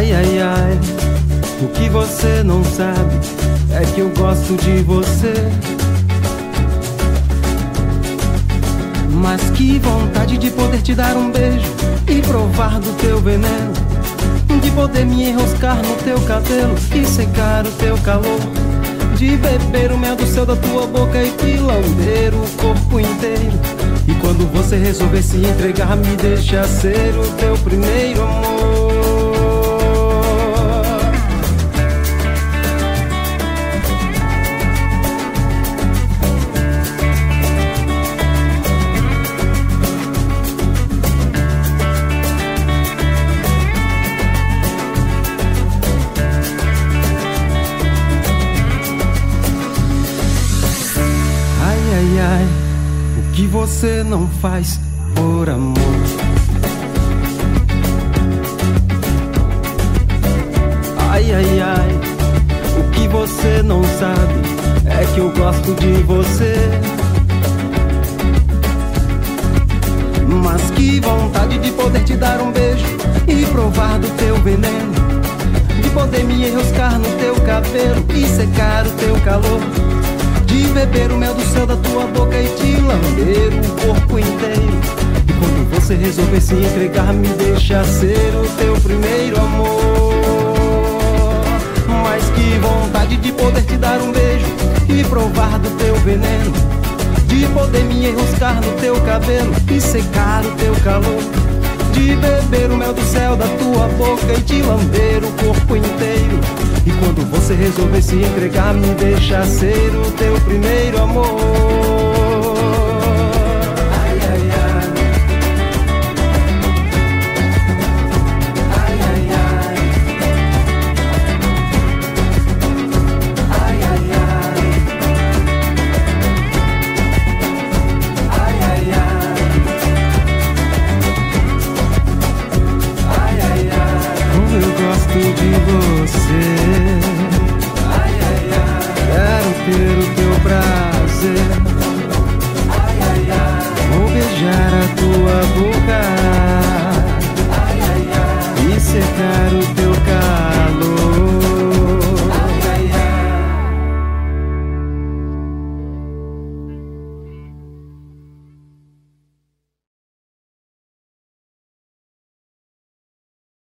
Ai, ai, ai, o que você não sabe é que eu gosto de você. Mas que vontade de poder te dar um beijo e provar do teu veneno, de poder me enroscar no teu cabelo e secar o teu calor, de beber o mel do céu da tua boca e te lamber o corpo inteiro. E quando você resolver se entregar, me deixa ser o teu primeiro amor. O que você não faz por amor? Ai, ai, ai, o que você não sabe é que eu gosto de você. Mas que vontade de poder te dar um beijo e provar do teu veneno, de poder me enroscar no teu cabelo e secar o teu calor, de beber o mel do céu da tua boca e te lamber o corpo inteiro. E quando você resolver se entregar, me deixa ser o teu primeiro amor. Mas que vontade de poder te dar um beijo e provar do teu veneno, de poder me enroscar no teu cabelo e secar o teu calor, de beber o mel do céu da tua boca e te lamber o corpo inteiro. E quando você resolver se entregar, me deixa ser o teu primeiro amor.